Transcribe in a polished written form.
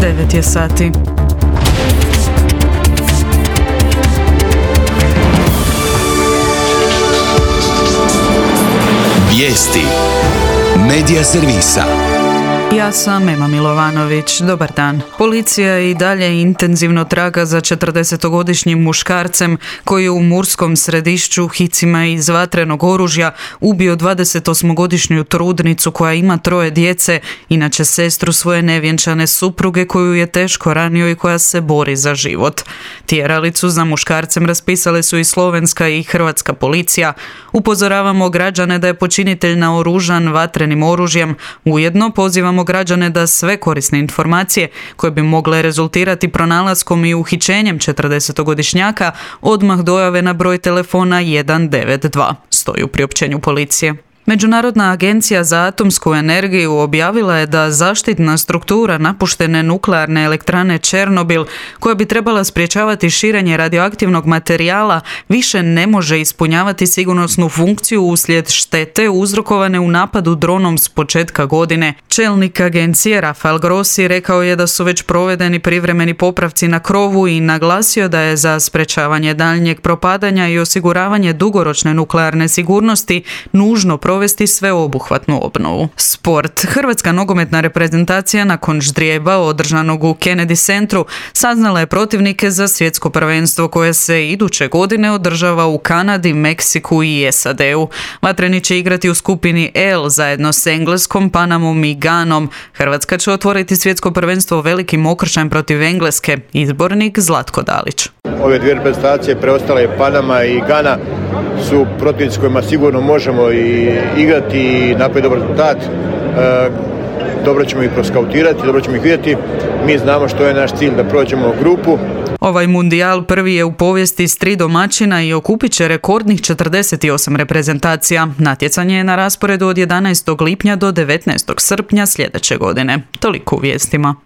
9 je sati. Vijesti Medija servisa. Ja sam Ema Milovanović. Dobar dan. Policija i dalje intenzivno traga za 40-godišnjim muškarcem koji je u Murskom Središću hicima iz vatrenog oružja ubio 28-godišnju trudnicu koja ima 3 djece, inače sestru svoje nevjenčane supruge koju je teško ranio i koja se bori za život. Tjeralicu za muškarcem raspisale su i slovenska i hrvatska policija. Upozoravamo građane da je počinitelj naoružan vatrenim oružjem. Ujedno pozivamo građane da sve korisne informacije koje bi mogle rezultirati pronalaskom i uhićenjem 40-godišnjaka odmah dojave na broj telefona 192, stoji u priopćenju policije. Međunarodna agencija za atomsku energiju objavila je da zaštitna struktura napuštene nuklearne elektrane Černobil, koja bi trebala sprječavati širenje radioaktivnog materijala, više ne može ispunjavati sigurnosnu funkciju uslijed štete uzrokovane u napadu dronom s početka godine. Čelnik agencije Rafael Grossi rekao je da su već provedeni privremeni popravci na krovu i naglasio da je za sprječavanje daljnjeg propadanja i osiguravanje dugoročne nuklearne sigurnosti nužno provesti sveobuhvatnu obnovu. Sport. Hrvatska nogometna reprezentacija nakon ždrijeba održanog u Kennedy centru saznala je protivnike za svjetsko prvenstvo koje se iduće godine održava u Kanadi, Meksiku i SAD-u. Vatreni će igrati u skupini L zajedno s Engleskom, Panamom i Ganom. Hrvatska će otvoriti svjetsko prvenstvo velikim okršajem protiv Engleske. Izbornik Zlatko Dalić. Ove dvije reprezentacije, preostale Panama i Gana, su protivnici kojima sigurno možemo i igrati i napraviti dobar rezultat. Dobro ćemo ih proskautirati, dobro ćemo ih vidjeti. Mi znamo što je naš cilj, da prođemo grupu. Ovaj mundijal prvi je u povijesti s 3 domaćina i okupit će rekordnih 48 reprezentacija. Natjecanje je na rasporedu od 11. lipnja do 19. srpnja sljedeće godine. Toliko u vijestima.